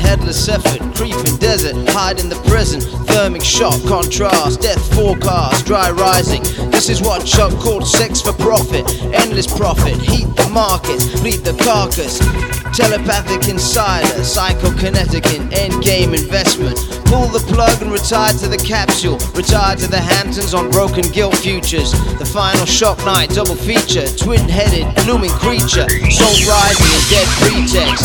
headless effort, creeping desert, hide in the present, thermic shock, contrast, death forecast, dry rising. This is what Chuck called sex for profit, endless profit, heat the markets, bleed the carcass. Telepathic insider, psychokinetic in endgame investment. Pull the plug and retire to the capsule. Retire to the Hamptons on broken guilt futures. The final shock night, double feature. Twin-headed, looming creature. Soul rising in dead pretext.